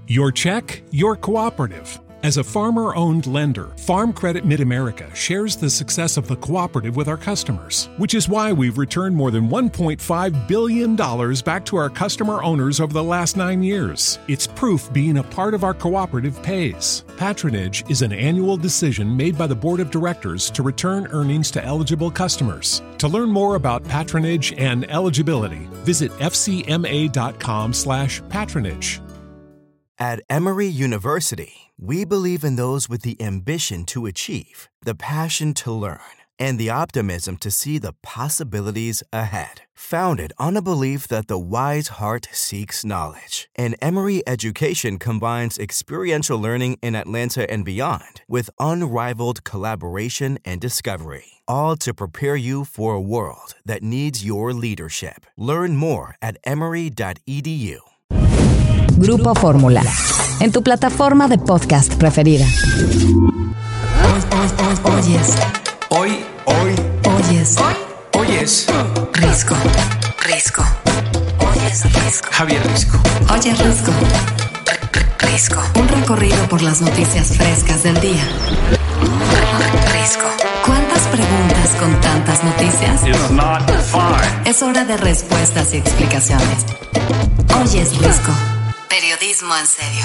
Your check, your cooperative. As a farmer-owned lender, Farm Credit Mid-America shares the success of the cooperative with our customers, which is why we've returned more than $1.5 billion back to our customer owners over the last 9 years. It's proof being a part of our cooperative pays. Patronage is an annual decision made by the Board of Directors to return earnings to eligible customers. To learn more about patronage and eligibility, visit fcma.com/patronage. At Emory University, we believe in those with the ambition to achieve, the passion to learn, and the optimism to see the possibilities ahead. Founded on a belief that the wise heart seeks knowledge, and Emory Education combines experiential learning in Atlanta and beyond with unrivaled collaboration and discovery, all to prepare you for a world that needs your leadership. Learn more at emory.edu. Grupo Fórmula, en tu plataforma de podcast preferida. Oyes Risco. Oyes Risco. Javier Risco. Oyes Risco. Risco. Un recorrido por las noticias frescas del día. Risco. ¿Cuántas preguntas con tantas noticias? It's not fine. Es hora de respuestas y explicaciones. Oyes Risco. Periodismo en serio.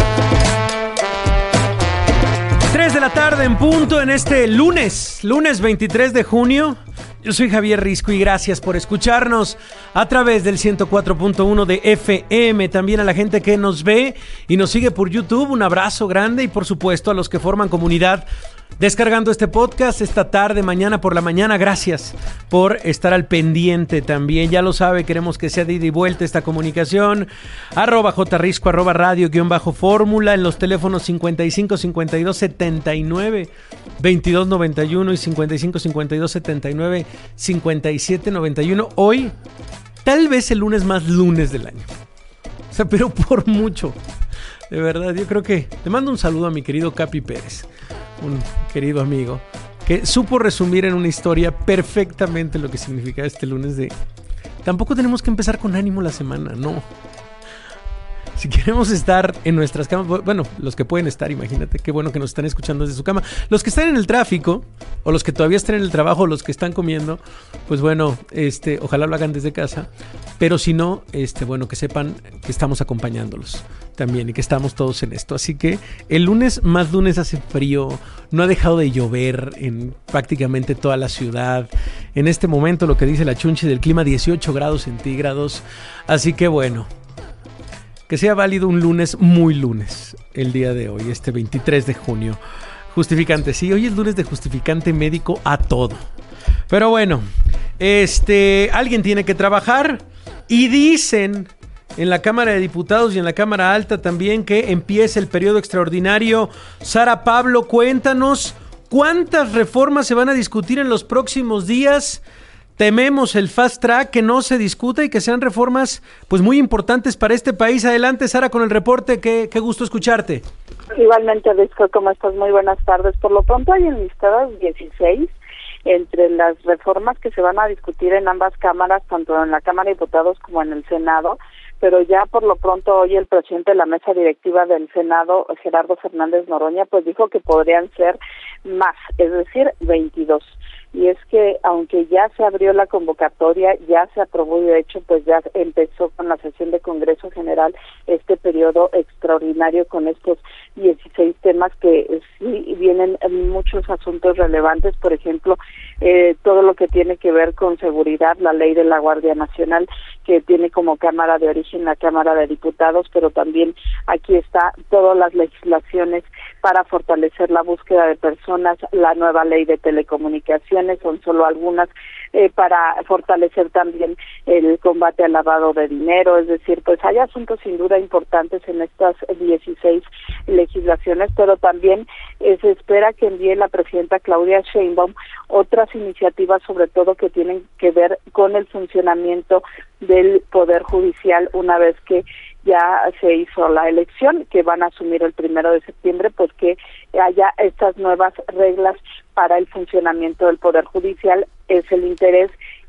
3 de la tarde en punto en este lunes 23 de junio. Yo soy Javier Risco y gracias por escucharnos a través del 104.1 de FM. También a la gente que nos ve y nos sigue por YouTube, un abrazo grande. Y por supuesto a los que forman comunidad descargando este podcast esta tarde, mañana por la mañana. Gracias por estar al pendiente también. Ya lo sabe, queremos que sea de ida y vuelta esta comunicación. @jrisco, @radio_fórmula en los teléfonos 55 52 79 22 91 y 55 52 79 57 91. Hoy, tal vez el lunes más lunes del año. O sea, pero por mucho. De verdad, yo creo que te mando un saludo a mi querido Capi Pérez, un querido amigo, que supo resumir en una historia perfectamente lo que significa este lunes de... Tampoco tenemos que empezar con ánimo la semana, no. Si queremos estar en nuestras camas, bueno, los que pueden estar, imagínate, qué bueno que nos están escuchando desde su cama. Los que están en el tráfico, o los que todavía están en el trabajo, o los que están comiendo, pues bueno, ojalá lo hagan desde casa. Pero si no, bueno, que sepan que estamos acompañándolos también y que estamos todos en esto. Así que el lunes más lunes hace frío, no ha dejado de llover en prácticamente toda la ciudad. En este momento lo que dice la Chunchi del clima, 18 grados centígrados. Así que bueno, que sea válido un lunes muy lunes el día de hoy, 23 de junio. Justificante, sí, hoy es lunes de justificante médico a todo. Pero bueno, alguien tiene que trabajar y dicen en la Cámara de Diputados y en la Cámara Alta también que empieza el periodo extraordinario. Sara Pablo, cuéntanos cuántas reformas se van a discutir en los próximos días. Tememos el fast track, que no se discuta y que sean reformas pues muy importantes para este país. Adelante, Sara, con el reporte. Qué gusto escucharte. Igualmente, Risco, ¿cómo estás? Muy buenas tardes. Por lo pronto hay enlistadas 16 entre las reformas que se van a discutir en ambas cámaras, tanto en la Cámara de Diputados como en el Senado, pero ya por lo pronto hoy el presidente de la mesa directiva del Senado, Gerardo Fernández Noroña, pues dijo que podrían ser más, es decir, 22. Y es que aunque ya se abrió la convocatoria, ya se aprobó y de hecho pues ya empezó con la sesión de Congreso General este periodo extraordinario con estos 16 temas que sí vienen muchos asuntos relevantes, por ejemplo, todo lo que tiene que ver con seguridad, la ley de la Guardia Nacional, que tiene como cámara de origen la Cámara de Diputados, pero también aquí está todas las legislaciones para fortalecer la búsqueda de personas, la nueva ley de telecomunicaciones, son solo algunas, para fortalecer también el combate al lavado de dinero, es decir, pues hay asuntos sin duda importantes en estas 16 legislaciones, pero también se espera que envíe la presidenta Claudia Sheinbaum otras iniciativas, sobre todo que tienen que ver con el funcionamiento del Poder Judicial una vez que ya se hizo la elección, que van a asumir el 1 de septiembre, pues que haya estas nuevas reglas para el funcionamiento del Poder Judicial. Es el interés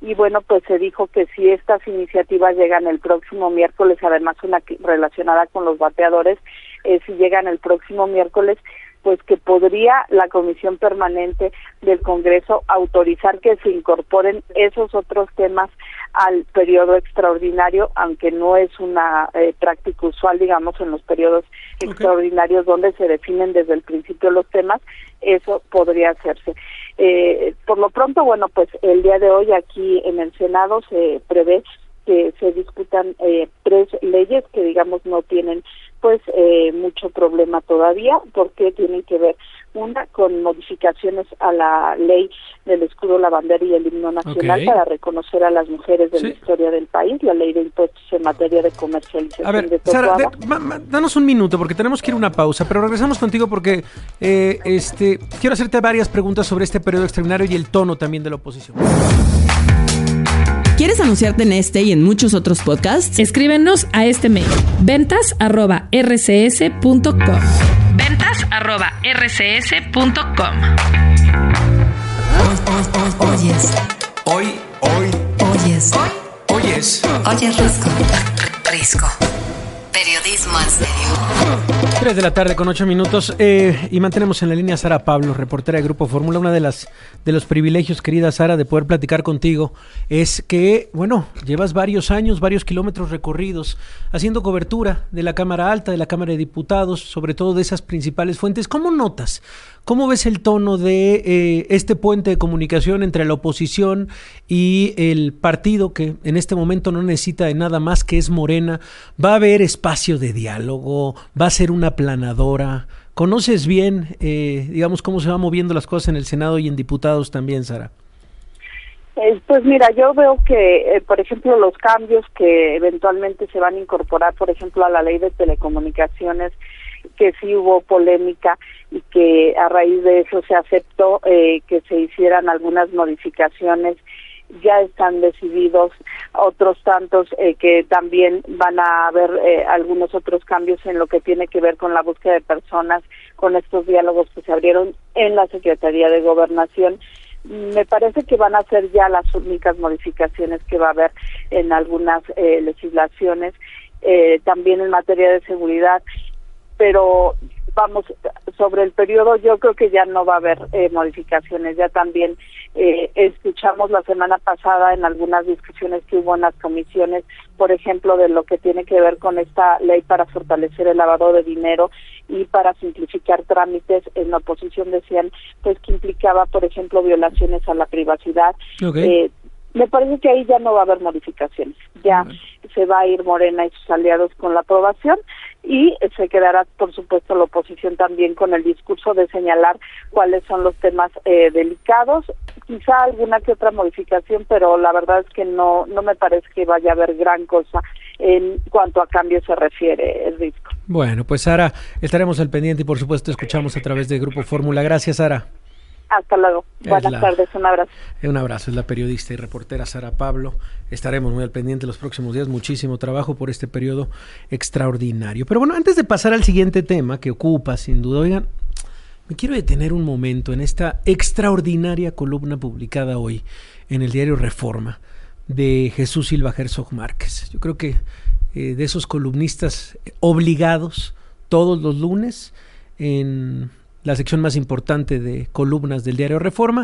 y bueno, pues se dijo que si estas iniciativas llegan el próximo miércoles, además una relacionada con los bateadores, si llegan el próximo miércoles, pues que podría la Comisión Permanente del Congreso autorizar que se incorporen esos otros temas al periodo extraordinario, aunque no es una práctica usual, digamos, en los periodos extraordinarios donde se definen desde el principio los temas, eso podría hacerse. Por lo pronto, bueno, pues el día de hoy aquí en el Senado se prevé que se discutan 3 leyes que, digamos, no tienen pues mucho problema todavía, porque tienen que ver una con modificaciones a la ley del escudo, la bandera y el himno nacional para reconocer a las mujeres de la historia del país, la ley de impuestos en materia de comercialización. A ver, de Sara, danos un minuto porque tenemos que ir a una pausa, pero regresamos contigo porque quiero hacerte varias preguntas sobre este periodo extraordinario y el tono también de la oposición. ¿Quieres anunciarte en este y en muchos otros podcasts? Escríbenos a este mail: ventas@rcs.com. ventas@rcs.com. Risco. Periodismo en serio. 3 de la tarde con 8 minutos y mantenemos en la línea a Sara Pablo, reportera de Grupo Fórmula. Una de los privilegios, querida Sara, de poder platicar contigo es que, bueno, llevas varios años, varios kilómetros recorridos haciendo cobertura de la Cámara Alta, de la Cámara de Diputados, sobre todo de esas principales fuentes. ¿Cómo notas? ¿Cómo ves el tono de este puente de comunicación entre la oposición y el partido que en este momento no necesita de nada más, que es Morena? ¿Va a haber espacio de diálogo? ¿Va a ser una aplanadora? ¿Conoces bien, digamos, cómo se van moviendo las cosas en el Senado y en diputados también, Sara? Pues mira, yo veo que, por ejemplo, los cambios que eventualmente se van a incorporar, por ejemplo, a la ley de telecomunicaciones, que sí hubo polémica y que a raíz de eso se aceptó que se hicieran algunas modificaciones, ya están decididos. Otros tantos que también van a haber algunos otros cambios en lo que tiene que ver con la búsqueda de personas, con estos diálogos que se abrieron en la Secretaría de Gobernación. Me parece que van a ser ya las únicas modificaciones que va a haber en algunas legislaciones, también en materia de seguridad, pero vamos, sobre el periodo yo creo que ya no va a haber modificaciones. Ya también escuchamos la semana pasada en algunas discusiones que hubo en las comisiones, por ejemplo, de lo que tiene que ver con esta ley para fortalecer el lavado de dinero y para simplificar trámites. En la oposición decían pues que implicaba, por ejemplo, violaciones a la privacidad. Me parece que ahí ya no va a haber modificaciones, ya se va a ir Morena y sus aliados con la aprobación, y se quedará, por supuesto, la oposición también con el discurso de señalar cuáles son los temas delicados, quizá alguna que otra modificación, pero la verdad es que no me parece que vaya a haber gran cosa en cuanto a cambio se refiere, el Risco. Bueno, pues Sara, estaremos al pendiente y por supuesto escuchamos a través de Grupo Fórmula. Gracias, Sara. Hasta luego. Buenas tardes, un abrazo. Un abrazo, es la periodista y reportera Sara Pablo. Estaremos muy al pendiente los próximos días, muchísimo trabajo por este periodo extraordinario. Pero bueno, antes de pasar al siguiente tema que ocupa, sin duda, oigan, me quiero detener un momento en esta extraordinaria columna publicada hoy en el diario Reforma de Jesús Silva Herzog Márquez. Yo creo que de esos columnistas obligados todos los lunes en la sección más importante de columnas del diario Reforma,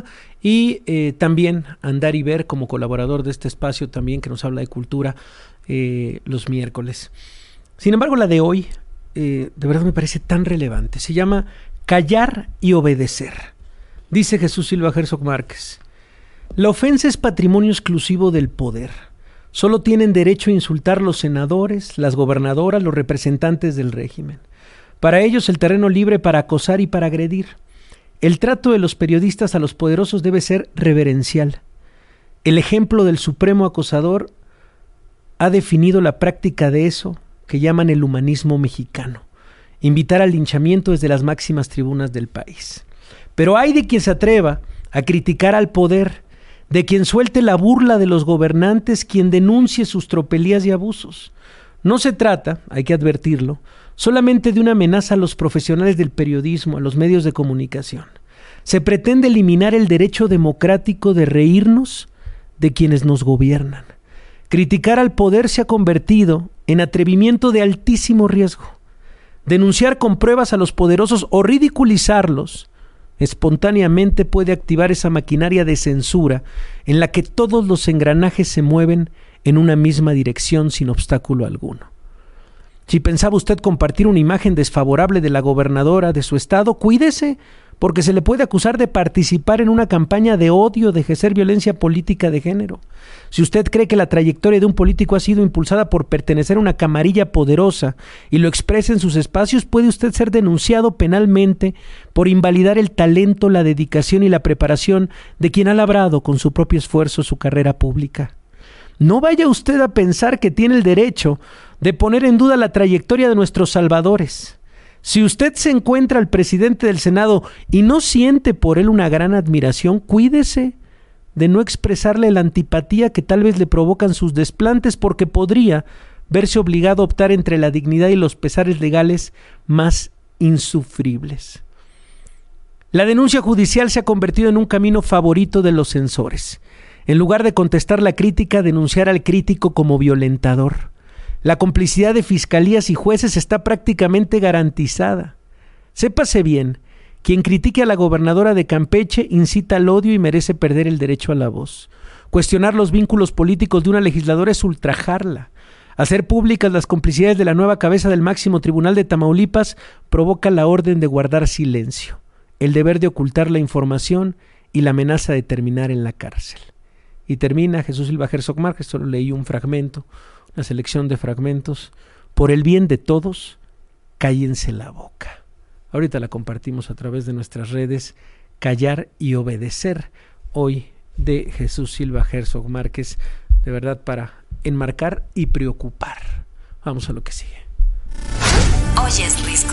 y también andar y ver como colaborador de este espacio también que nos habla de cultura los miércoles. Sin embargo, la de hoy de verdad me parece tan relevante. Se llama Callar y Obedecer. Dice Jesús Silva Herzog Márquez: la ofensa es patrimonio exclusivo del poder. Solo tienen derecho a insultar los senadores, las gobernadoras, los representantes del régimen. Para ellos el terreno libre para acosar y para agredir. El trato de los periodistas a los poderosos debe ser reverencial. El ejemplo del supremo acosador ha definido la práctica de eso que llaman el humanismo mexicano: invitar al linchamiento desde las máximas tribunas del país. Pero hay de quien se atreva a criticar al poder, de quien suelte la burla de los gobernantes, quien denuncie sus tropelías y abusos. No se trata, hay que advertirlo, solamente de una amenaza a los profesionales del periodismo, a los medios de comunicación. Se pretende eliminar el derecho democrático de reírnos de quienes nos gobiernan. Criticar al poder se ha convertido en atrevimiento de altísimo riesgo. Denunciar con pruebas a los poderosos o ridiculizarlos espontáneamente puede activar esa maquinaria de censura en la que todos los engranajes se mueven en una misma dirección sin obstáculo alguno. Si pensaba usted compartir una imagen desfavorable de la gobernadora de su estado, cuídese, porque se le puede acusar de participar en una campaña de odio, de ejercer violencia política de género. Si usted cree que la trayectoria de un político ha sido impulsada por pertenecer a una camarilla poderosa y lo expresa en sus espacios, puede usted ser denunciado penalmente por invalidar el talento, la dedicación y la preparación de quien ha labrado con su propio esfuerzo su carrera pública. No vaya usted a pensar que tiene el derecho de poner en duda la trayectoria de nuestros salvadores. Si usted se encuentra al presidente del Senado y no siente por él una gran admiración, cuídese de no expresarle la antipatía que tal vez le provocan sus desplantes, porque podría verse obligado a optar entre la dignidad y los pesares legales más insufribles. La denuncia judicial se ha convertido en un camino favorito de los censores. En lugar de contestar la crítica, denunciar al crítico como violentador. La complicidad de fiscalías y jueces está prácticamente garantizada. Sépase bien, quien critique a la gobernadora de Campeche incita al odio y merece perder el derecho a la voz. Cuestionar los vínculos políticos de una legisladora es ultrajarla. Hacer públicas las complicidades de la nueva cabeza del máximo tribunal de Tamaulipas provoca la orden de guardar silencio, el deber de ocultar la información y la amenaza de terminar en la cárcel. Y termina Jesús Silva Herzog Márquez, solo leí un fragmento, una selección de fragmentos. Por el bien de todos, cállense la boca. Ahorita la compartimos a través de nuestras redes. Callar y obedecer, hoy de Jesús Silva Herzog Márquez, de verdad para enmarcar y preocupar. Vamos a lo que sigue. Oyes Risco.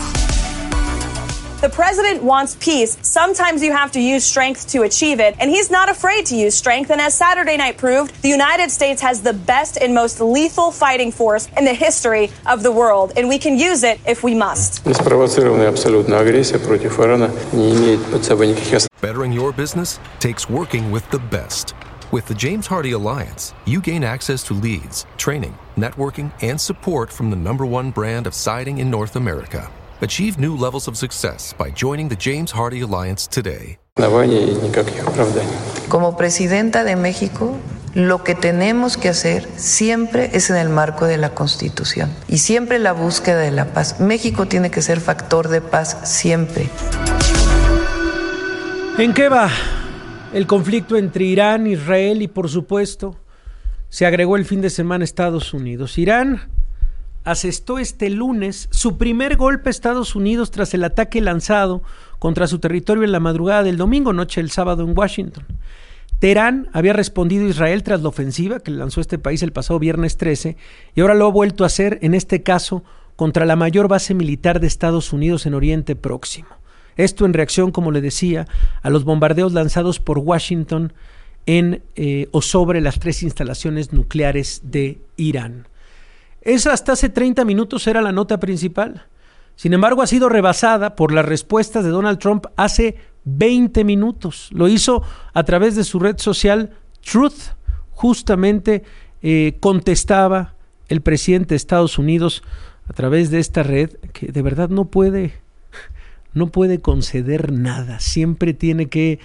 The president wants peace. Sometimes you have to use strength to achieve it, and he's not afraid to use strength. And as Saturday night proved, the United States has the best and most lethal fighting force in the history of the world, and we can use it if we must. Неспровоцированная абсолютно агрессия против Ирана не имеет под собой никаких оснований. Bettering your business takes working with the best. With the James Hardie Alliance, you gain access to leads, training, networking, and support from the #1 brand of siding in North America. Achieve new levels of success by joining the James Hardie Alliance today. Como presidenta de México, lo que tenemos que hacer siempre es en el marco de la Constitución y siempre la búsqueda de la paz. México tiene que ser factor de paz siempre. ¿En qué va el conflicto entre Irán, Israel y, por supuesto, se agregó el fin de semana Estados Unidos? Irán asestó este lunes su primer golpe a Estados Unidos tras el ataque lanzado contra su territorio en la madrugada del domingo, noche del sábado en Washington. Teherán había respondido a Israel tras la ofensiva que lanzó este país el pasado viernes 13 y ahora lo ha vuelto a hacer, en este caso, contra la mayor base militar de Estados Unidos en Oriente Próximo. Esto en reacción, como le decía, a los bombardeos lanzados por Washington en o sobre las 3 instalaciones nucleares de Irán. Esa hasta hace 30 minutos era la nota principal. Sin embargo, ha sido rebasada por las respuestas de Donald Trump hace 20 minutos. Lo hizo a través de su red social Truth. Justamente contestaba el presidente de Estados Unidos a través de esta red, que de verdad no puede conceder nada. Siempre tiene que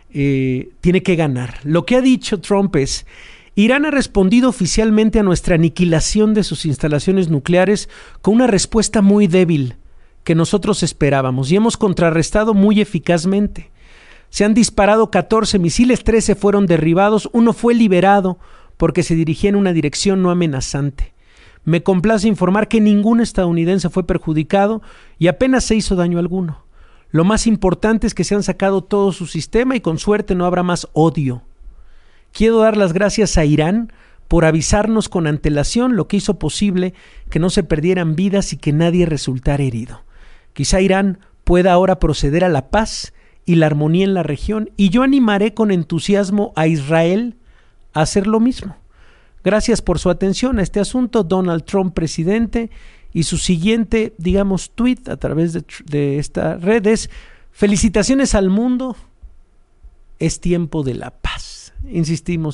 ganar. Lo que ha dicho Trump es: Irán ha respondido oficialmente a nuestra aniquilación de sus instalaciones nucleares con una respuesta muy débil que nosotros esperábamos y hemos contrarrestado muy eficazmente. Se han disparado 14 misiles, 13 fueron derribados, uno fue liberado porque se dirigía en una dirección no amenazante. Me complace informar que ningún estadounidense fue perjudicado y apenas se hizo daño alguno. Lo más importante es que se han sacado todo su sistema y con suerte no habrá más odio. Quiero dar las gracias a Irán por avisarnos con antelación, lo que hizo posible que no se perdieran vidas y que nadie resultara herido. Quizá Irán pueda ahora proceder a la paz y la armonía en la región, y yo animaré con entusiasmo a Israel a hacer lo mismo. Gracias por su atención a este asunto, Donald Trump, presidente, y su siguiente, tweet a través de esta red es: felicitaciones al mundo, es tiempo de la paz. Insistimos,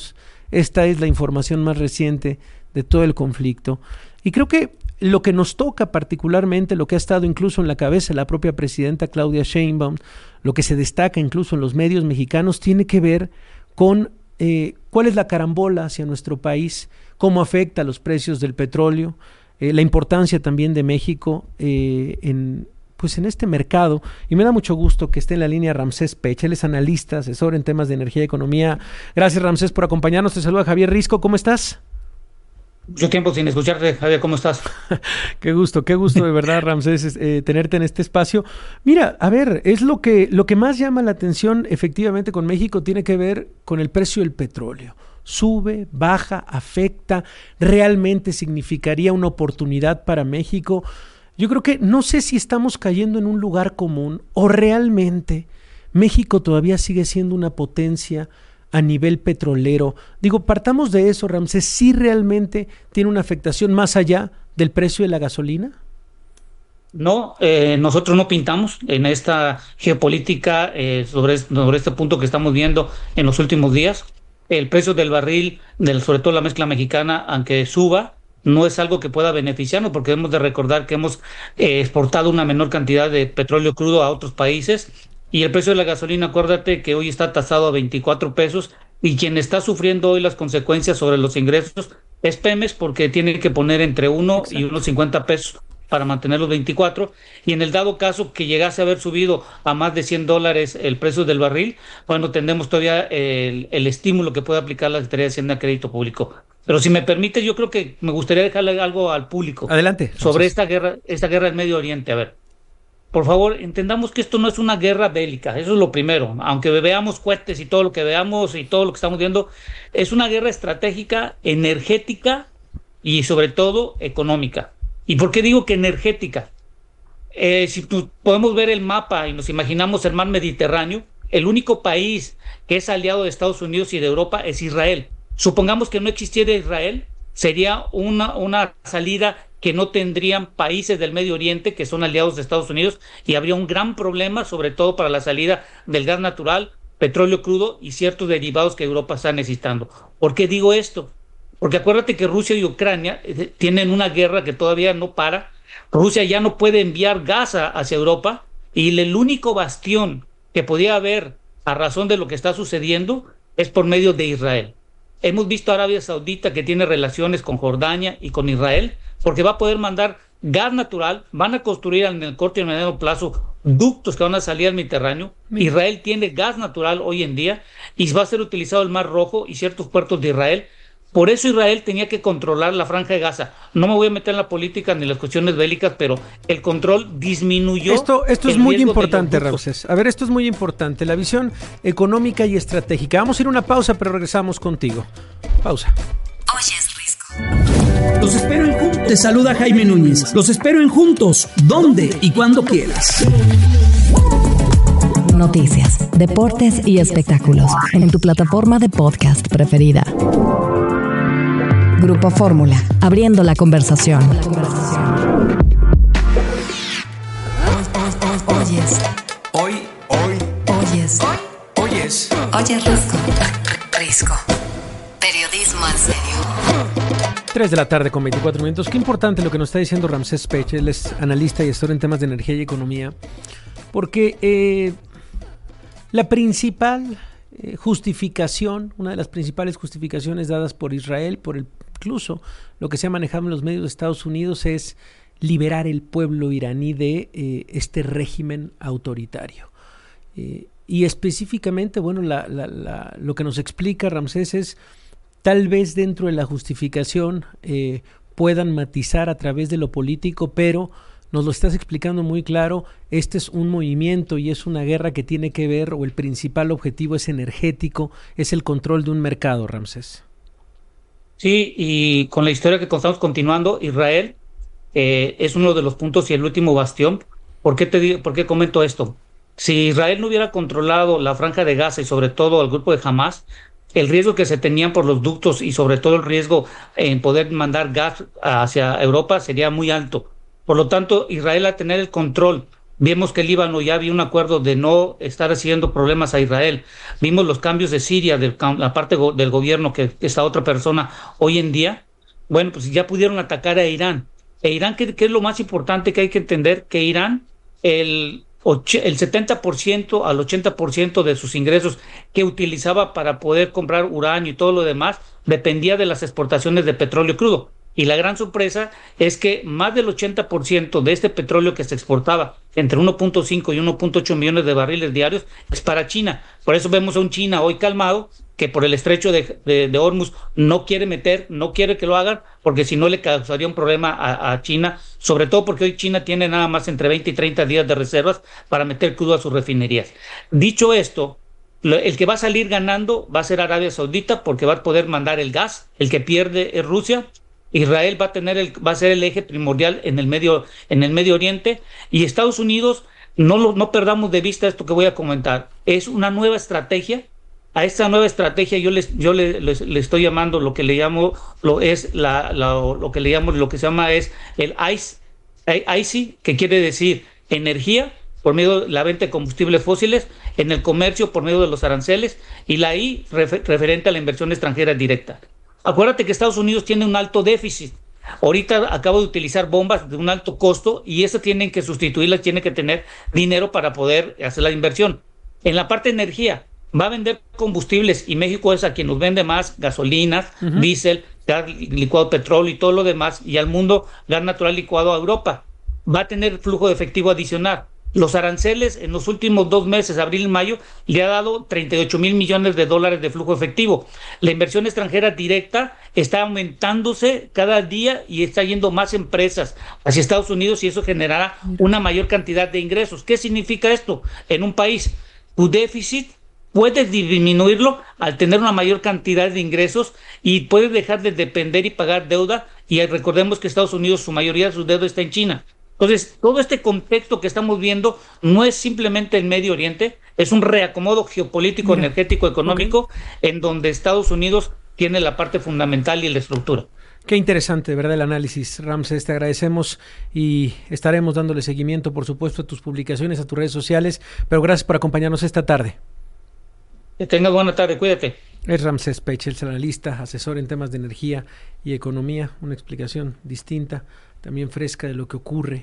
Esta es la información más reciente de todo el conflicto. Y creo que lo que nos toca particularmente, lo que ha estado incluso en la cabeza de la propia presidenta Claudia Sheinbaum, lo que se destaca incluso en los medios mexicanos, tiene que ver con cuál es la carambola hacia nuestro país, cómo afecta a los precios del petróleo, la importancia también de México en este mercado. Y me da mucho gusto que esté en la línea Ramsés Pech. Él es analista, asesor en temas de energía y economía. Gracias, Ramsés, por acompañarnos. Te saluda Javier Risco. ¿Cómo estás? Mucho tiempo sin escucharte, Javier, ¿cómo estás? Qué gusto de verdad, Ramsés, tenerte en este espacio. Mira, a ver, es lo que más llama la atención efectivamente con México, tiene que ver con el precio del petróleo. Sube, baja, afecta, realmente significaría una oportunidad para México. Yo creo que no sé si estamos cayendo en un lugar común o realmente México todavía sigue siendo una potencia a nivel petrolero. Digo, partamos de eso, Ramsés, ¿sí realmente tiene una afectación más allá del precio de la gasolina? No, nosotros no pintamos en esta geopolítica sobre este punto que estamos viendo en los últimos días. El precio del barril, sobre todo la mezcla mexicana, aunque suba, no es algo que pueda beneficiarnos, porque debemos de recordar que hemos exportado una menor cantidad de petróleo crudo a otros países. Y el precio de la gasolina, acuérdate que hoy está tasado a 24 pesos y quien está sufriendo hoy las consecuencias sobre los ingresos es Pemex, porque tiene que poner entre 1 y unos 50 pesos para mantener los 24, y en el dado caso que llegase a haber subido a más de $100 el precio del barril, bueno, tendremos todavía el estímulo que puede aplicar la Secretaría de Hacienda de Crédito Público. Pero si me permite, yo creo que me gustaría dejarle algo al público. Adelante. Sobre esta guerra en Medio Oriente. A ver, por favor, entendamos que esto no es una guerra bélica, eso es lo primero. Aunque veamos cohetes y todo lo que veamos y todo lo que estamos viendo, es una guerra estratégica, energética y sobre todo económica. ¿Y por qué digo que energética? Si podemos ver el mapa y nos imaginamos el mar Mediterráneo, el único país que es aliado de Estados Unidos y de Europa es Israel. Supongamos que no existiera Israel, sería una salida que no tendrían países del Medio Oriente que son aliados de Estados Unidos, y habría un gran problema, sobre todo para la salida del gas natural, petróleo crudo y ciertos derivados que Europa está necesitando. ¿Por qué digo esto? Porque acuérdate que Rusia y Ucrania tienen una guerra que todavía no para. Rusia ya no puede enviar gas hacia Europa, y el único bastión que podía haber a razón de lo que está sucediendo es por medio de Israel. Hemos visto a Arabia Saudita que tiene relaciones con Jordania y con Israel, porque va a poder mandar gas natural, van a construir en el corto y mediano plazo ductos que van a salir al Mediterráneo. Israel tiene gas natural hoy en día y va a ser utilizado el Mar Rojo y ciertos puertos de Israel. Por eso Israel tenía que controlar la Franja de Gaza. No me voy a meter en la política ni en las cuestiones bélicas, pero el control disminuyó. Esto es muy importante, Ramsés. A ver, esto es muy importante, la visión económica y estratégica. Vamos a ir a una pausa, pero regresamos contigo. Pausa. Oyes Risco. Los espero en Juntos. Te saluda Jaime Núñez. Los espero en Juntos, donde y cuando quieras. Noticias, deportes y espectáculos en tu plataforma de podcast preferida. Grupo Fórmula, abriendo la conversación. Oyes. Oyes Risco. Periodismo en serio. 3 de la tarde con 24 minutos. Qué importante lo que nos está diciendo Ramsés Pech. Él es analista y asesor en temas de energía y economía. Porque la principal justificación, una de las principales justificaciones dadas por Israel, incluso lo que se ha manejado en los medios de Estados Unidos, es liberar el pueblo iraní de este régimen autoritario. Y específicamente, bueno, lo que nos explica Ramsés es, tal vez dentro de la justificación puedan matizar a través de lo político, pero nos lo estás explicando muy claro. Este es un movimiento y es una guerra que tiene que ver, o el principal objetivo es energético, es el control de un mercado, Ramsés. Sí, y con la historia que estamos continuando, Israel es uno de los puntos y el último bastión. ¿Por qué comento esto? Si Israel no hubiera controlado la Franja de Gaza y sobre todo al grupo de Hamas, el riesgo que se tenían por los ductos y sobre todo el riesgo en poder mandar gas hacia Europa sería muy alto. Por lo tanto, Israel, al tener el control Vimos que el Líbano ya había un acuerdo de no estar haciendo problemas a Israel. Vimos los cambios de Siria, la parte del gobierno que esta otra persona hoy en día. Bueno, pues ya pudieron atacar a Irán. E Irán, ¿qué es lo más importante que hay que entender? Que Irán, el 70% al 80% de sus ingresos que utilizaba para poder comprar uranio y todo lo demás, dependía de las exportaciones de petróleo crudo. Y la gran sorpresa es que más del 80% de este petróleo que se exportaba, entre 1.5 y 1.8 millones de barriles diarios, es para China. Por eso vemos a un China hoy calmado, que por el estrecho de Hormuz no quiere que lo hagan, porque si no le causaría un problema a China, sobre todo porque hoy China tiene nada más entre 20 y 30 días de reservas para meter crudo a sus refinerías. Dicho esto, el que va a salir ganando va a ser Arabia Saudita, porque va a poder mandar el gas. El que pierde es Rusia. Israel va a ser el eje primordial en el Medio Oriente, y Estados Unidos, no perdamos de vista esto que voy a comentar, es una nueva estrategia. A esta nueva estrategia yo le estoy llamando lo que le llama es el ICE, que quiere decir energía por medio de la venta de combustibles fósiles, en el comercio por medio de los aranceles, y la I referente a la inversión extranjera directa. Acuérdate que Estados Unidos tiene un alto déficit. Ahorita acabo de utilizar bombas de un alto costo, y esas tienen que sustituirlas, tienen que tener dinero para poder hacer la inversión. En la parte de energía, va a vender combustibles, y México es a quien nos vende más gasolinas, diésel, gas licuado, petróleo y todo lo demás, y al mundo gas natural licuado a Europa. Va a tener flujo de efectivo adicional. Los aranceles en los últimos 2 meses, abril y mayo, le ha dado 38,000 millones de dólares de flujo efectivo. La inversión extranjera directa está aumentándose cada día y está yendo más empresas hacia Estados Unidos, y eso generará una mayor cantidad de ingresos. ¿Qué significa esto? En un país, tu déficit puedes disminuirlo al tener una mayor cantidad de ingresos, y puedes dejar de depender y pagar deuda. Y recordemos que Estados Unidos, su mayoría de su deuda está en China. Entonces, todo este contexto que estamos viendo no es simplemente el Medio Oriente, es un reacomodo geopolítico, energético, económico, en donde Estados Unidos tiene la parte fundamental y la estructura. Qué interesante, ¿verdad? El análisis, Ramsés, te agradecemos, y estaremos dándole seguimiento, por supuesto, a tus publicaciones, a tus redes sociales, pero gracias por acompañarnos esta tarde. Que tengas buena tarde, cuídate. Es Ramsés Pechels, analista, asesor en temas de energía y economía, una explicación distinta, también fresca, de lo que ocurre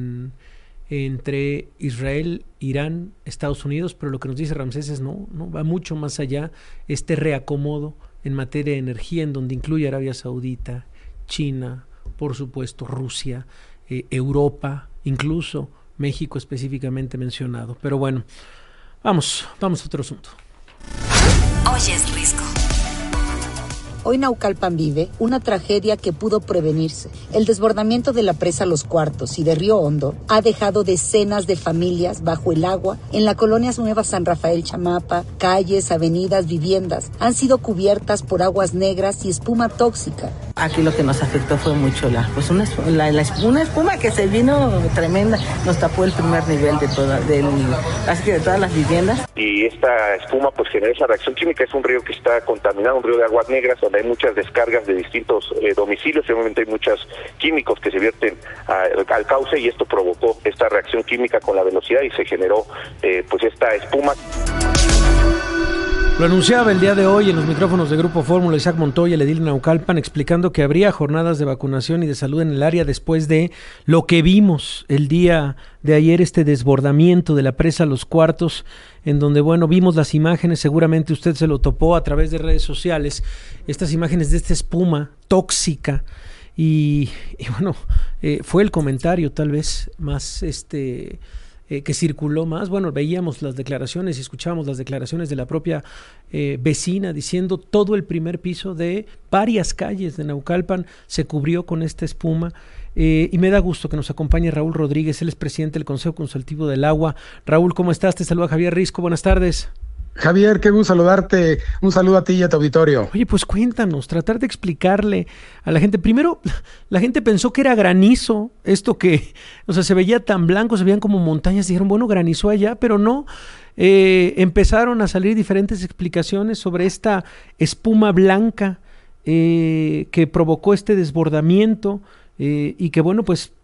entre Israel, Irán, Estados Unidos, pero lo que nos dice Ramsés es no va mucho más allá, este reacomodo en materia de energía, en donde incluye Arabia Saudita, China, por supuesto Rusia, Europa, incluso México específicamente mencionado. Pero bueno, vamos a otro asunto. Hoy es Risco. Hoy Naucalpan vive una tragedia que pudo prevenirse. El desbordamiento de la presa Los Cuartos y de Río Hondo ha dejado decenas de familias bajo el agua en la colonia Nueva San Rafael Chamapa. Calles, avenidas, viviendas han sido cubiertas por aguas negras y espuma tóxica. Aquí lo que nos afectó fue mucho una espuma que se vino tremenda. Nos tapó el primer nivel de todas las viviendas. Y esta espuma pues genera esa reacción química. Es un río que está contaminado, un río de aguas negras, donde hay muchas descargas de distintos domicilios, y obviamente hay muchos químicos que se vierten al cauce, y esto provocó esta reacción química con la velocidad y se generó pues esta espuma. Lo anunciaba el día de hoy en los micrófonos de Grupo Fórmula Isaac Montoya, el edil de Naucalpan, explicando que habría jornadas de vacunación y de salud en el área después de lo que vimos el día de ayer, este desbordamiento de la presa Los Cuartos, en donde, bueno, vimos las imágenes, seguramente usted se lo topó a través de redes sociales, estas imágenes de esta espuma tóxica, y bueno, fue el comentario tal vez más que circuló más. Bueno, veíamos las declaraciones y escuchábamos las declaraciones de la propia vecina diciendo todo el primer piso de varias calles de Naucalpan se cubrió con esta espuma. Y me da gusto que nos acompañe Raúl Rodríguez, él es presidente del Consejo Consultivo del Agua. Raúl, ¿cómo estás? Te saluda Javier Risco, buenas tardes. Javier, qué gusto saludarte, un saludo a ti y a tu auditorio. Oye, pues cuéntanos, tratar de explicarle a la gente. Primero, la gente pensó que era granizo, esto que, o sea, se veía tan blanco, se veían como montañas, dijeron, bueno, granizó allá, pero no. Empezaron a salir diferentes explicaciones sobre esta espuma blanca que provocó este desbordamiento y que, bueno, pues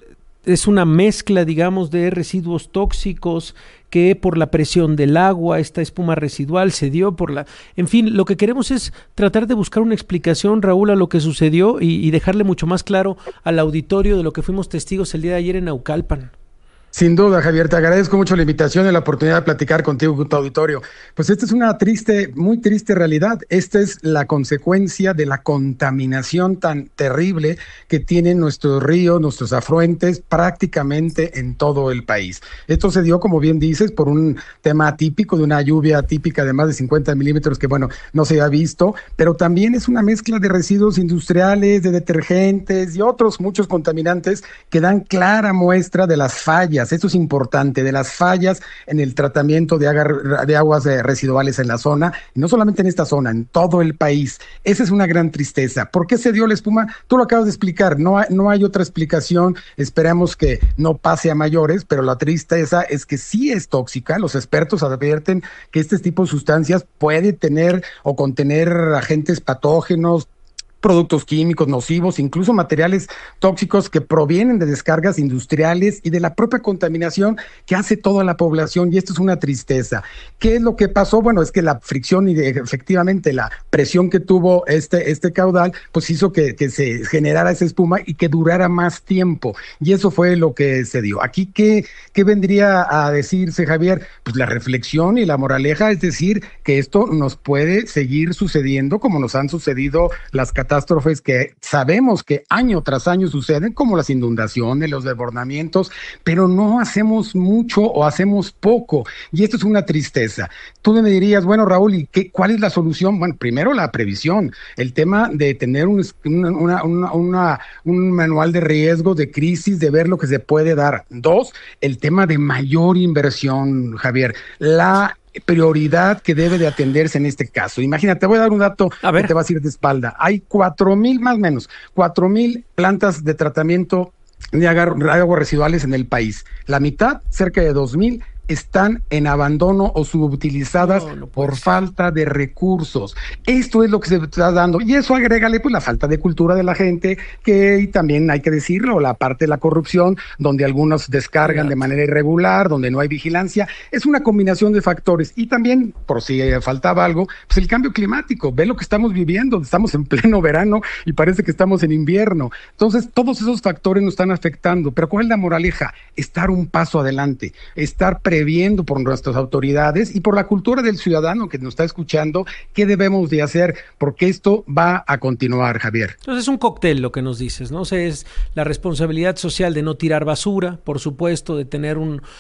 es una mezcla, digamos, de residuos tóxicos que por la presión del agua, esta espuma residual se dio por la... En fin, lo que queremos es tratar de buscar una explicación, Raúl, a lo que sucedió y dejarle mucho más claro al auditorio de lo que fuimos testigos el día de ayer en Naucalpan. Sin duda, Javier, te agradezco mucho la invitación y la oportunidad de platicar contigo, con tu auditorio. Pues esta es una muy triste realidad. Esta es la consecuencia de la contaminación tan terrible que tienen nuestros ríos, nuestros afluentes, prácticamente en todo el país. Esto se dio, como bien dices, por un tema atípico, de una lluvia atípica de más de 50 milímetros que, bueno, no se ha visto, pero también es una mezcla de residuos industriales, de detergentes y otros muchos contaminantes que dan clara muestra de las fallas. Esto es importante, de las fallas en el tratamiento de aguas residuales en la zona, y no solamente en esta zona, en todo el país. Esa es una gran tristeza. ¿Por qué se dio la espuma? Tú lo acabas de explicar, no hay otra explicación. Esperamos que no pase a mayores, pero la tristeza es que sí es tóxica. Los expertos advierten que este tipo de sustancias puede tener o contener agentes patógenos, productos químicos nocivos, incluso materiales tóxicos que provienen de descargas industriales y de la propia contaminación que hace toda la población, y esto es una tristeza. ¿Qué es lo que pasó? Bueno, es que la fricción y efectivamente la presión que tuvo este caudal, pues hizo que se generara esa espuma y que durara más tiempo, y eso fue lo que se dio. Aquí, ¿qué vendría a decirse, Javier? Pues la reflexión y la moraleja, es decir, que esto nos puede seguir sucediendo como nos han sucedido las catástrofes que sabemos que año tras año suceden, como las inundaciones, los desbordamientos, pero no hacemos mucho o hacemos poco, y esto es una tristeza. Tú me dirías, bueno, Raúl, ¿y cuál es la solución? Bueno, primero la previsión, el tema de tener un manual de riesgo, de crisis, de ver lo que se puede dar. 2, el tema de mayor inversión, Javier, la prioridad que debe de atenderse en este caso. Imagínate, voy a dar un dato que te vas a ir de espalda. Hay 4,000, más o menos, 4,000 plantas de tratamiento de aguas residuales en el país. La mitad, cerca de 2,000, están en abandono o subutilizadas por falta de recursos. Esto es lo que se está dando, y eso agrégale pues la falta de cultura de la gente, y también hay que decirlo, la parte de la corrupción, donde algunos descargan de manera irregular, donde no hay vigilancia. Es una combinación de factores, y también, por si faltaba algo, pues el cambio climático. Ve lo que estamos viviendo, estamos en pleno verano y parece que estamos en invierno. Entonces, todos esos factores nos están afectando, pero ¿cuál es la moraleja? Estar un paso adelante, estar previendo por nuestras autoridades y por la cultura del ciudadano que nos está escuchando qué debemos de hacer, porque esto va a continuar, Javier. Entonces es un cóctel lo que nos dices, ¿no? O sea, es la responsabilidad social de no tirar basura, por supuesto, de tener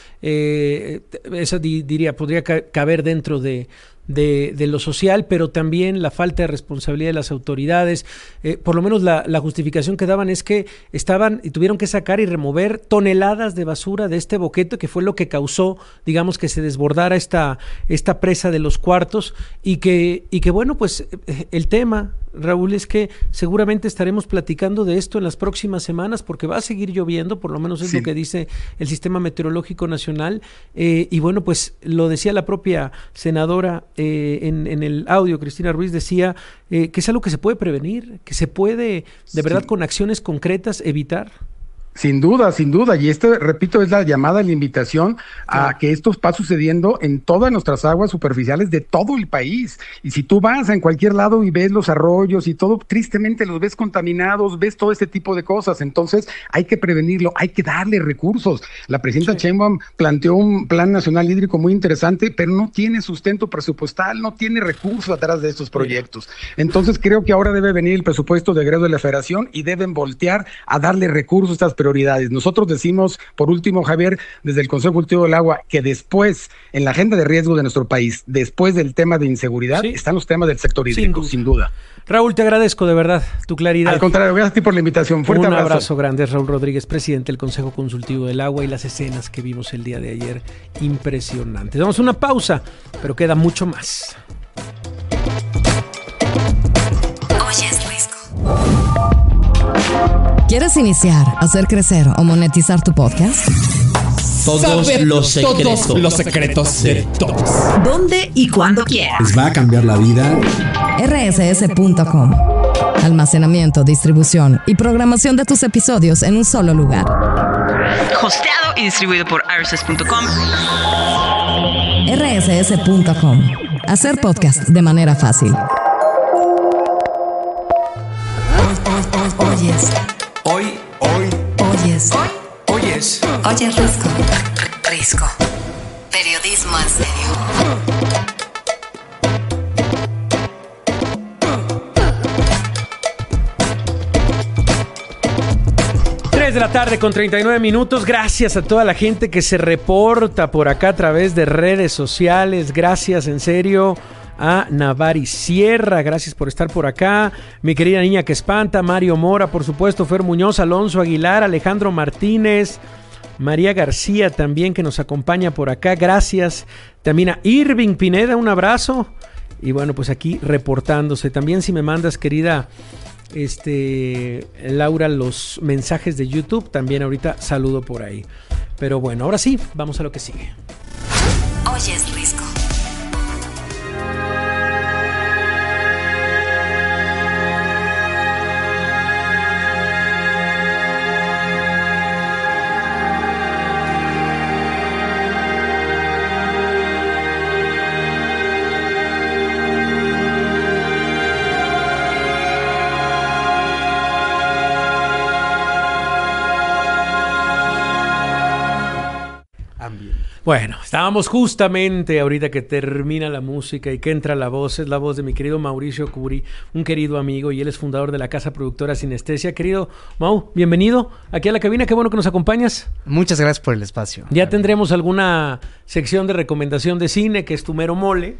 podría caber dentro de lo social, pero también la falta de responsabilidad de las autoridades. Por lo menos la justificación que daban es que estaban y tuvieron que sacar y remover toneladas de basura de este boquete, que fue lo que causó, digamos, que se desbordara esta presa de Los Cuartos, y que bueno, pues el tema, Raúl, es que seguramente estaremos platicando de esto en las próximas semanas, porque va a seguir lloviendo, por lo menos es lo que dice el Sistema Meteorológico Nacional, y bueno, pues lo decía la propia senadora en el audio, Cristina Ruiz decía que es algo que se puede prevenir, que se puede de verdad con acciones concretas evitar. Sin duda, y esto, repito, es la llamada, la invitación a que esto va sucediendo en todas nuestras aguas superficiales de todo el país. Y si tú vas en cualquier lado y ves los arroyos y todo, tristemente los ves contaminados, ves todo este tipo de cosas. Entonces hay que prevenirlo, hay que darle recursos. La presidenta Sheinbaum planteó un plan nacional hídrico muy interesante, pero no tiene sustento presupuestal, no tiene recursos atrás de estos proyectos. Entonces creo que ahora debe venir el presupuesto de egreso de la Federación y deben voltear a darle recursos a estas prioridades. Nosotros decimos, por último, Javier, desde el Consejo Cultivo del Agua, que después, en la agenda de riesgo de nuestro país, después del tema de inseguridad, están los temas del sector hídrico, sin duda. Raúl, te agradezco de verdad tu claridad. Al contrario, gracias a ti por la invitación. Fuerte abrazo. Un abrazo grande, Raúl Rodríguez, presidente del Consejo Consultivo del Agua, y las escenas que vimos el día de ayer, impresionantes. Damos una pausa, pero queda mucho más. Oye, es Risco. ¿Quieres iniciar, hacer crecer o monetizar tu podcast? Todos los secretos de todos. ¿Dónde y cuándo quieras? Les va a cambiar la vida. rss.com. Almacenamiento, distribución y programación de tus episodios en un solo lugar. Hosteado y distribuido por rss.com. rss.com. Hacer podcast de manera fácil. Oyes. Oyes. Oyes Risco. Risco. Periodismo en serio. 3 de la tarde con 39 minutos. Gracias a toda la gente que se reporta por acá a través de redes sociales. Gracias, en serio, a Navari Sierra. Gracias por estar por acá. Mi querida niña que espanta, Mario Mora, por supuesto, Fer Muñoz, Alonso Aguilar, Alejandro Martínez, María García también, que nos acompaña por acá. Gracias. También a Irving Pineda, un abrazo. Y bueno, pues aquí reportándose. También si me mandas, querida Laura, los mensajes de YouTube, también ahorita saludo por ahí. Pero bueno, ahora sí, vamos a lo que sigue. Oyes Risco. Bueno, estábamos justamente ahorita que termina la música y que entra la voz. Es la voz de mi querido Mauricio Curi, un querido amigo, y él es fundador de la casa productora Sinestesia. Querido Mau, bienvenido aquí a la cabina. Qué bueno que nos acompañas. Muchas gracias por el espacio. Ya tendremos alguna sección de recomendación de cine, que es tu mero mole,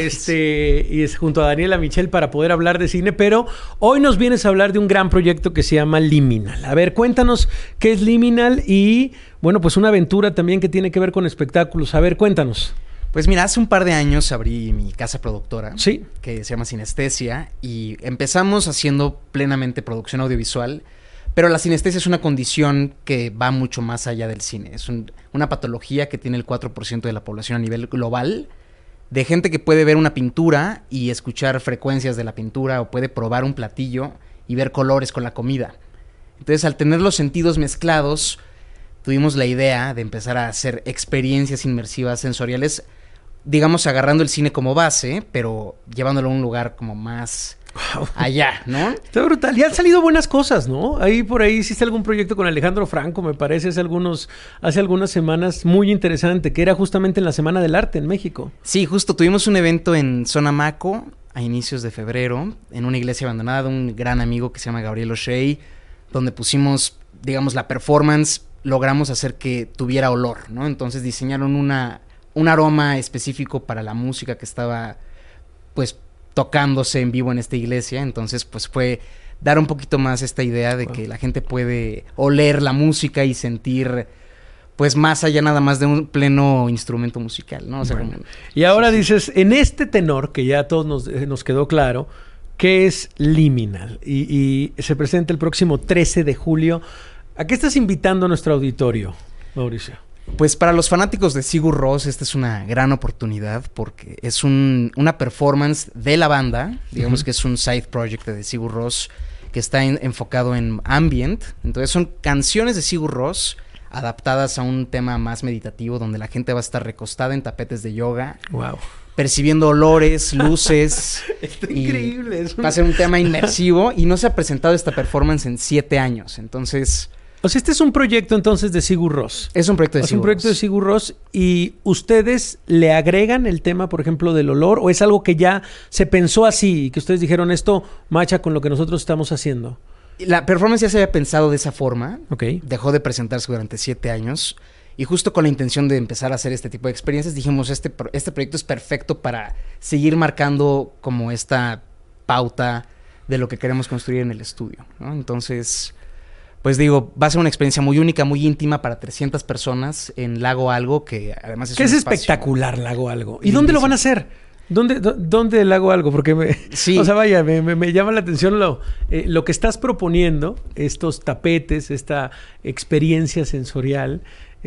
y es junto a Daniela Michel para poder hablar de cine, pero hoy nos vienes a hablar de un gran proyecto que se llama Liminal. A ver, cuéntanos qué es Liminal y, bueno, pues una aventura también que tiene que ver con espectáculos. A ver, cuéntanos. Pues mira, hace un par de años abrí mi casa productora, sí, que se llama Sinestesia, y empezamos haciendo plenamente producción audiovisual, pero la sinestesia es una condición que va mucho más allá del cine. Es una patología que tiene el 4% de la población a nivel global, de gente que puede ver una pintura y escuchar frecuencias de la pintura, o puede probar un platillo y ver colores con la comida. Entonces, al tener los sentidos mezclados, tuvimos la idea de empezar a hacer experiencias inmersivas sensoriales, digamos, agarrando el cine como base, pero llevándolo a un lugar como más allá, ¿no? Está brutal. Y han salido buenas cosas, ¿no? Ahí por ahí hiciste algún proyecto con Alejandro Franco, me parece, hace algunas semanas, muy interesante, que era justamente en la Semana del Arte en México. Sí, justo tuvimos un evento en Zona Maco a inicios de febrero, en una iglesia abandonada de un gran amigo que se llama Gabriel O'Shea, donde pusimos, digamos, la performance. Logramos hacer que tuviera olor, ¿no? Entonces diseñaron un aroma específico para la música que estaba, pues, tocándose en vivo en esta iglesia. Entonces, pues, fue dar un poquito más esta idea de que la gente puede oler la música y sentir, pues, más allá nada más de un pleno instrumento musical, ¿no? O sea, bueno, y ahora dices, en este tenor, que ya a todos nos quedó claro, ¿qué es Liminal? Y se presenta el próximo 13 de julio. ¿A qué estás invitando a nuestro auditorio, Mauricio? Pues para los fanáticos de Sigur Rós, esta es una gran oportunidad porque es una performance de la banda, digamos que es un side project de Sigur Rós que está enfocado en ambient. Entonces son canciones de Sigur Rós adaptadas a un tema más meditativo donde la gente va a estar recostada en tapetes de yoga. Wow. Percibiendo olores, luces. Está increíble. Va a ser un tema inmersivo y no se ha presentado esta performance en 7 años. Entonces, o sea, este es un proyecto entonces de Sigur Rós. Es un proyecto de Sigur Rós. Es un proyecto de Sigur Rós. ¿Y ustedes le agregan el tema, por ejemplo, del olor? ¿O es algo que ya se pensó así y que ustedes dijeron esto macha con lo que nosotros estamos haciendo? La performance ya se había pensado de esa forma. Ok. Dejó de presentarse durante 7 años. Y justo con la intención de empezar a hacer este tipo de experiencias, dijimos, este proyecto es perfecto para seguir marcando como esta pauta de lo que queremos construir en el estudio, ¿no? Entonces, pues digo, va a ser una experiencia muy única, muy íntima para 300 personas en Lago Algo, que además es un espacio espectacular, Lago Algo. ¿Y dónde lo van a hacer? ¿Dónde Lago Algo? Porque sí. O sea, vaya, me llama la atención lo que estás proponiendo, estos tapetes, esta experiencia sensorial,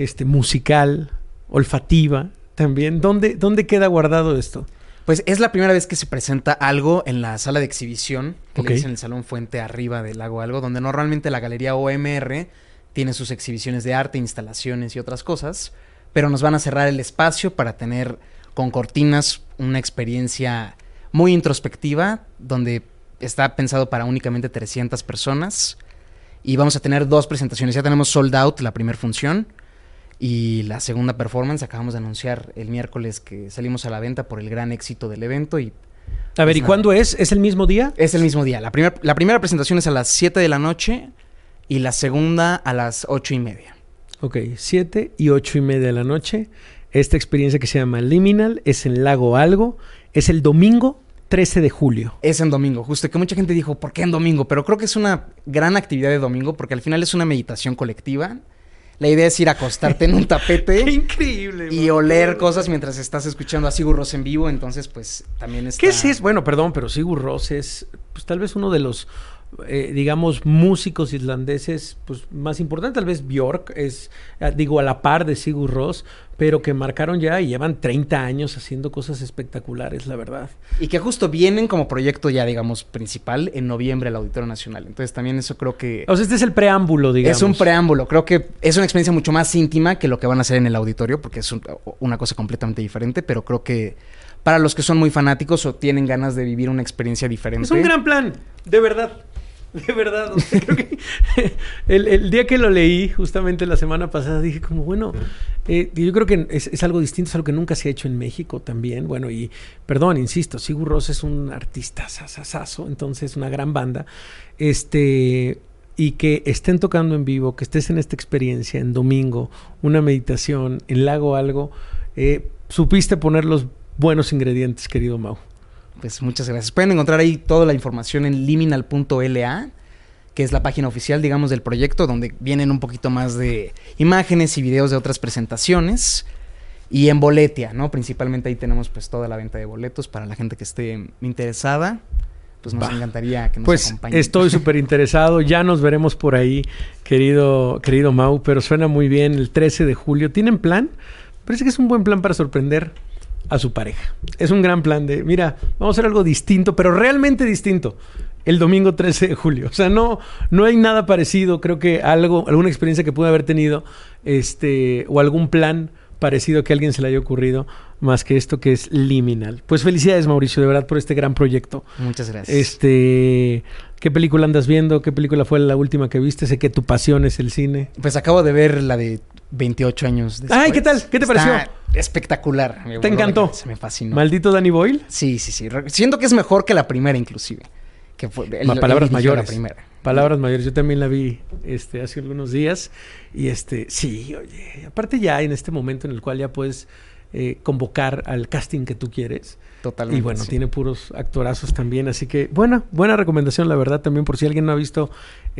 musical, olfativa también. ¿Dónde queda guardado esto? Pues es la primera vez que se presenta algo en la sala de exhibición, que le dicen el Salón Fuente arriba del Lago Algo, donde normalmente la Galería OMR tiene sus exhibiciones de arte, instalaciones y otras cosas, pero nos van a cerrar el espacio para tener con cortinas una experiencia muy introspectiva, donde está pensado para únicamente 300 personas, y vamos a tener 2 presentaciones. Ya tenemos sold out la primera función, y la segunda performance acabamos de anunciar el miércoles que salimos a la venta por el gran éxito del evento. Y a ver, ¿y cuándo es? ¿Es el mismo día? Es el mismo día. La primera presentación es a las 7 de la noche y la segunda a las 8:30. Ok, 7 y 8:30 de la noche. Esta experiencia que se llama Liminal es en Lago Algo. Es el domingo 13 de julio. Es en domingo, justo que mucha gente dijo, ¿por qué en domingo? Pero creo que es una gran actividad de domingo porque al final es una meditación colectiva. La idea es ir a acostarte en un tapete. ¡Qué increíble! Y oler cosas mientras estás escuchando a Sigur Rós en vivo. Entonces, pues, también está... ¿Qué es? Bueno, perdón, pero Sigur Rós es, pues, tal vez uno de los, digamos, músicos islandeses, pues, más importantes. Tal vez Björk es, digo, a la par de Sigur Rós, pero que marcaron ya y llevan 30 años haciendo cosas espectaculares, la verdad. Y que justo vienen como proyecto ya, digamos, principal en noviembre al Auditorio Nacional. Entonces también eso creo que... O sea, este es el preámbulo, digamos. Es un preámbulo. Creo que es una experiencia mucho más íntima que lo que van a hacer en el auditorio, porque es una cosa completamente diferente, pero creo que para los que son muy fanáticos o tienen ganas de vivir una experiencia diferente... Es un gran plan, de verdad. De verdad, o sea, creo que el día que lo leí, justamente la semana pasada, dije como, bueno, yo creo que es algo distinto, es algo que nunca se ha hecho en México también. Bueno, y perdón, insisto, Sigur Rós es un artista sasasazo, entonces una gran banda, y que estén tocando en vivo, que estés en esta experiencia en domingo, una meditación en Lago Algo, supiste poner los buenos ingredientes, querido Mau. Pues muchas gracias. Pueden encontrar ahí toda la información en liminal.la, que es la página oficial, digamos, del proyecto, donde vienen un poquito más de imágenes y videos de otras presentaciones. Y en Boletia, ¿no? Principalmente ahí tenemos pues toda la venta de boletos para la gente que esté interesada. Pues nos encantaría que nos acompañen. Pues estoy súper interesado. Ya nos veremos por ahí, querido Mau, pero suena muy bien el 13 de julio. ¿Tienen plan? Parece que es un buen plan para sorprender a su pareja. Es un gran plan de, mira, vamos a hacer algo distinto, pero realmente distinto, el domingo 13 de julio. O sea, no hay nada parecido. Creo que alguna experiencia que pude haber tenido, o algún plan parecido que a alguien se le haya ocurrido, más que esto que es Liminal. Pues felicidades, Mauricio, de verdad, por este gran proyecto. Muchas gracias. ¿Qué película andas viendo? ¿Qué película fue la última que viste? Sé que tu pasión es el cine. Pues acabo de ver la de 28 años después. ¡Ay, qué tal! ¿Qué te pareció? Espectacular. ¿Te encantó? Se me fascinó. ¿Maldito Danny Boyle? Sí. Siento que es mejor que la primera, inclusive. Que fue Palabras mayores. La primera. Palabras mayores. Yo también la vi hace algunos días. Y sí, oye. Aparte ya en este momento en el cual ya puedes convocar al casting que tú quieres. Totalmente. Y bueno, tiene puros actorazos también. Así que, buena recomendación, la verdad, también por si alguien no ha visto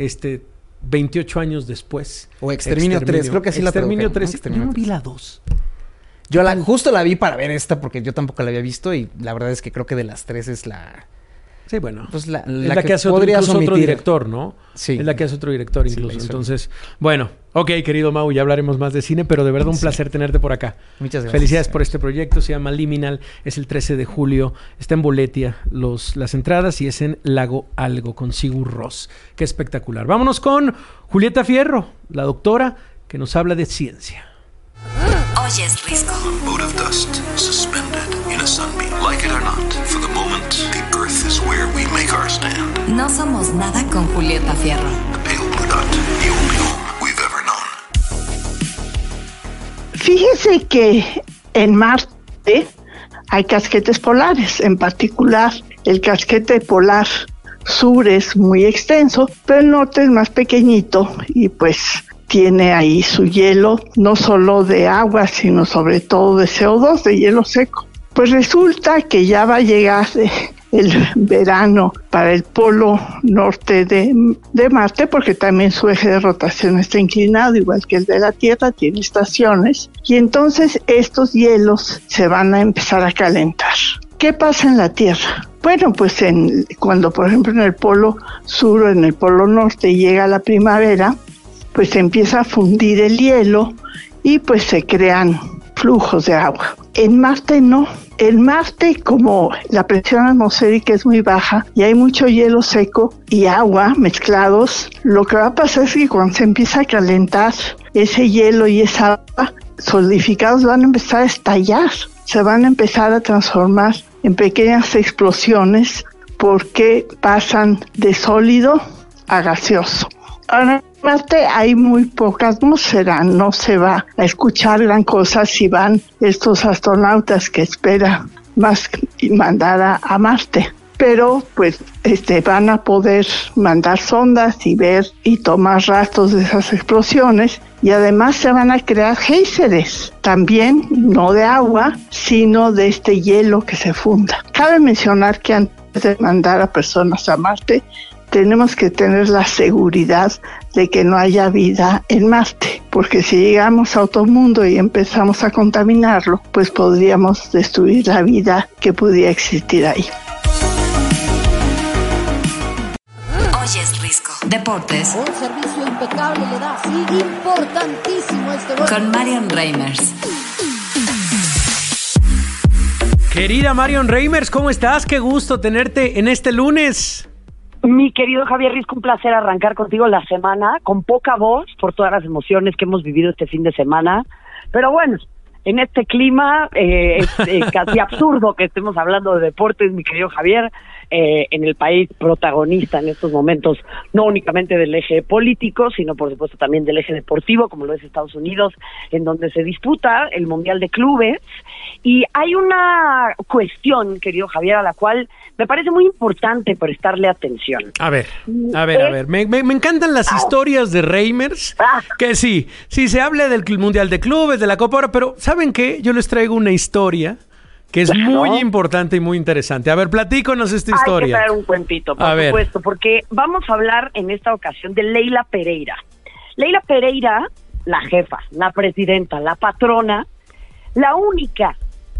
28 años después. O Exterminio 3, creo que así la tradujeron. Exterminio 3. Yo no vi la 2. Yo justo la vi para ver esta porque yo tampoco la había visto y la verdad es que creo que de las 3 es la... Sí, bueno. Pues la que hace otro director, ¿no? Sí. Es la que hace otro director incluso. Sí, entonces, bueno, ok, querido Mau, ya hablaremos más de cine, pero de verdad un placer tenerte por acá. Muchas gracias. Felicidades por este proyecto, se llama Liminal, es el 13 de julio, está en Boletia las entradas y es en Lago Algo con Sigur Rós. Qué espectacular. Vámonos con Julieta Fierro, la doctora que nos habla de ciencia. Oyes Risco. A mote of dust suspended in a sunbeam. Like it or not, for the moment, the earth is where we make our stand. No somos nada con Julieta Fierro. The pale blue dot, the only home we've ever known. Fíjese que en Marte hay casquetes polares, en particular el casquete polar sur es muy extenso, pero el norte es más pequeñito y pues tiene ahí su hielo, no solo de agua, sino sobre todo de CO2, de hielo seco. Pues resulta que ya va a llegar el verano para el polo norte de Marte, porque también su eje de rotación está inclinado, igual que el de la Tierra, tiene estaciones, y entonces estos hielos se van a empezar a calentar. ¿Qué pasa en la Tierra? Bueno, pues cuando por ejemplo en el polo sur o en el polo norte llega la primavera, pues se empieza a fundir el hielo y pues se crean flujos de agua. En Marte no. En Marte, como la presión atmosférica es muy baja y hay mucho hielo seco y agua mezclados, lo que va a pasar es que cuando se empieza a calentar ese hielo y esa agua solidificados van a empezar a estallar, se van a empezar a transformar en pequeñas explosiones porque pasan de sólido a gaseoso. Ahora, en Marte hay muy poca atmósfera, no se va a escuchar gran cosa si van estos astronautas que esperan más mandar a Marte. Pero pues van a poder mandar sondas y ver y tomar rastros de esas explosiones, y además se van a crear géiseres, también no de agua, sino de este hielo que se funda. Cabe mencionar que antes de mandar a personas a Marte, tenemos que tener la seguridad de que no haya vida en Marte, porque si llegamos a otro mundo y empezamos a contaminarlo, pues podríamos destruir la vida que pudiera existir ahí. Oyes Risco. Deportes. Un servicio impecable le da, sí, importantísimo este gol. Con Marion Reimers. Querida Marion Reimers, ¿cómo estás? Qué gusto tenerte en este lunes. Mi querido Javier Risco, un placer arrancar contigo la semana, con poca voz, por todas las emociones que hemos vivido este fin de semana. Pero bueno, en este clima es casi absurdo que estemos hablando de deportes, mi querido Javier, en el país protagonista en estos momentos, no únicamente del eje político, sino por supuesto también del eje deportivo, como lo es Estados Unidos, en donde se disputa el Mundial de Clubes. Y hay una cuestión, querido Javier, a la cual me parece muy importante prestarle atención. A ver. Me encantan las historias de Reimers, que sí, se habla del Mundial de Clubes, de la Copa Oro, pero ¿saben qué? Yo les traigo una historia que es muy importante y muy interesante. A ver, platícanos esta historia. Hay que traer un cuentito, por supuesto, porque vamos a hablar en esta ocasión de Leila Pereira. Leila Pereira, la jefa, la presidenta, la patrona, la única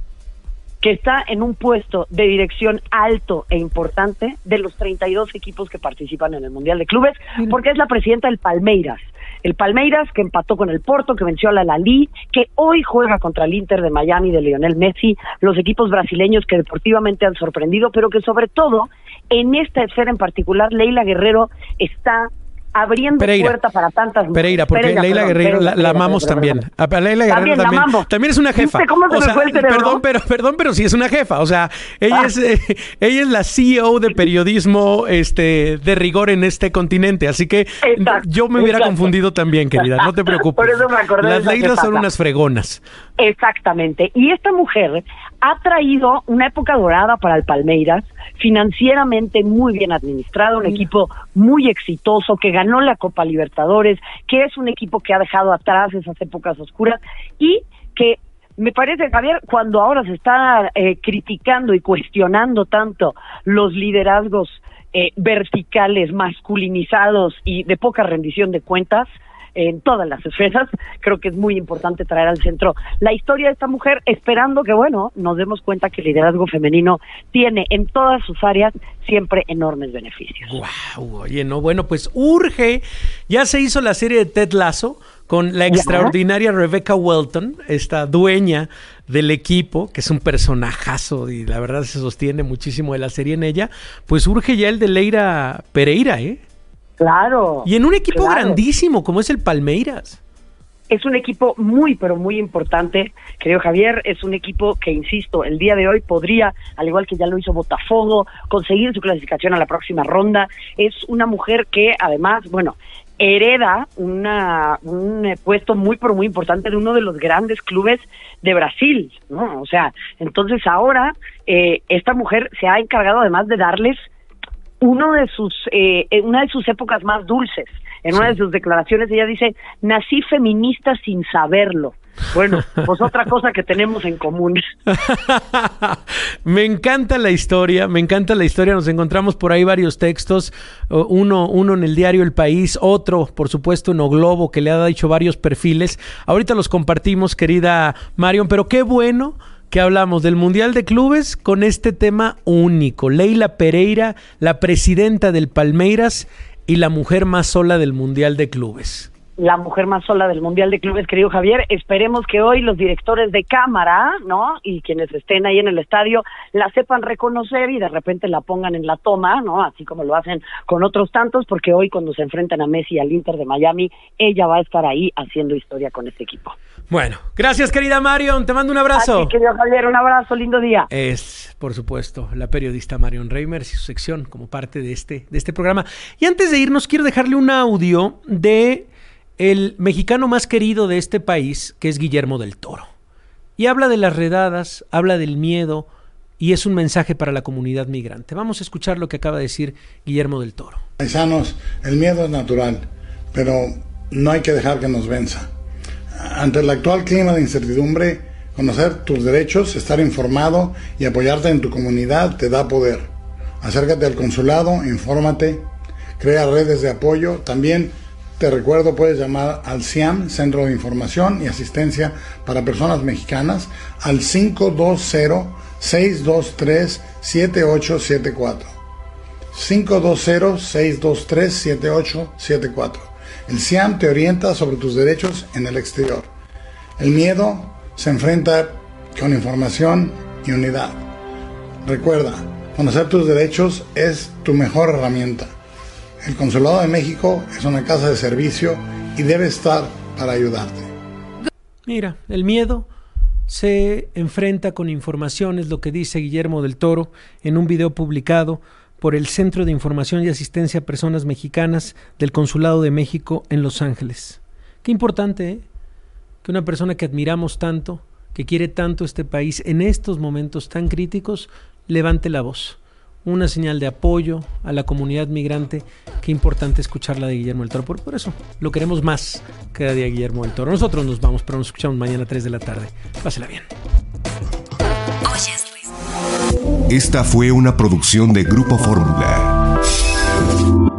que está en un puesto de dirección alto e importante de los 32 equipos que participan en el Mundial de Clubes, porque es la presidenta del Palmeiras. El Palmeiras, que empató con el Porto, que venció al Al-Ahly, que hoy juega contra el Inter de Miami de Lionel Messi, los equipos brasileños que deportivamente han sorprendido, pero que sobre todo, en esta esfera en particular, Leila Guerrero está abriendo puerta para tantas mujeres. Pereira, porque Leila Guerrero la amamos también. A Leila Guerrero también es una jefa. ¿Cómo se me fue el cerebro? Perdón, pero sí es una jefa. O sea, ella es la CEO de periodismo de rigor en este continente. Así que yo me hubiera confundido también, querida. No te preocupes. Por eso me acordé. Las Leilas son unas fregonas. Exactamente. Y esta mujer ha traído una época dorada para el Palmeiras, financieramente muy bien administrado, un equipo muy exitoso, que ganó la Copa Libertadores, que es un equipo que ha dejado atrás esas épocas oscuras y que me parece, Javier, cuando ahora se está criticando y cuestionando tanto los liderazgos verticales, masculinizados y de poca rendición de cuentas, en todas las esferas, creo que es muy importante traer al centro la historia de esta mujer, esperando que, bueno, nos demos cuenta que el liderazgo femenino tiene en todas sus áreas siempre enormes beneficios. Wow, oye, no, bueno, pues urge, ya se hizo la serie de Ted Lasso con la extraordinaria Rebecca Welton, esta dueña del equipo, que es un personajazo y la verdad se sostiene muchísimo de la serie en ella, pues urge ya el de Leila Pereira, ¿eh? Claro. Y en un equipo grandísimo como es el Palmeiras. Es un equipo muy, pero muy importante, querido Javier. Es un equipo que, insisto, el día de hoy podría, al igual que ya lo hizo Botafogo, conseguir su clasificación a la próxima ronda. Es una mujer que, además, bueno, hereda un puesto muy, pero muy importante de uno de los grandes clubes de Brasil, ¿no? O sea, entonces ahora esta mujer se ha encargado además de darles una de sus épocas más dulces. En una de sus declaraciones ella dice: nací feminista sin saberlo. Bueno, pues otra cosa que tenemos en común. Me encanta la historia, nos encontramos por ahí varios textos, uno en el diario El País, otro por supuesto en O Globo, que le ha dicho varios perfiles. Ahorita los compartimos, querida Marion, pero qué bueno que hablamos del Mundial de Clubes con este tema único. Leila Pereira, la presidenta del Palmeiras y la mujer más sola del Mundial de Clubes. la mujer más sola del Mundial de Clubes, querido Javier. Esperemos que hoy los directores de cámara, ¿no? Y quienes estén ahí en el estadio la sepan reconocer y de repente la pongan en la toma, ¿no? Así como lo hacen con otros tantos, porque hoy cuando se enfrentan a Messi y al Inter de Miami, ella va a estar ahí haciendo historia con este equipo. Bueno, gracias querida Marion, te mando un abrazo. Así, querido Javier, un abrazo, lindo día. Es, por supuesto, la periodista Marion Reimers y su sección como parte de este programa. Y antes de irnos, quiero dejarle un audio de el mexicano más querido de este país, que es Guillermo del Toro. Y habla de las redadas, habla del miedo, y es un mensaje para la comunidad migrante. Vamos a escuchar lo que acaba de decir Guillermo del Toro. Paisanos, el miedo es natural, pero no hay que dejar que nos venza. Ante el actual clima de incertidumbre, conocer tus derechos, estar informado y apoyarte en tu comunidad te da poder. Acércate al consulado, infórmate, crea redes de apoyo. También te recuerdo, puedes llamar al CIAM, Centro de Información y Asistencia para Personas Mexicanas, al 520-623-7874. 520-623-7874. El CIAM te orienta sobre tus derechos en el exterior. El miedo se enfrenta con información y unidad. Recuerda, conocer tus derechos es tu mejor herramienta. El Consulado de México es una casa de servicio y debe estar para ayudarte. Mira, el miedo se enfrenta con información, es lo que dice Guillermo del Toro en un video publicado por el Centro de Información y Asistencia a Personas Mexicanas del Consulado de México en Los Ángeles. Qué importante, ¿eh? Que una persona que admiramos tanto, que quiere tanto este país en estos momentos tan críticos, levante la voz. Una señal de apoyo a la comunidad migrante. Qué importante escucharla de Guillermo del Toro. Por eso lo queremos más cada día, Guillermo del Toro. Nosotros nos vamos, pero nos escuchamos mañana a 3 de la tarde. Pásela bien. Esta fue una producción de Grupo Fórmula.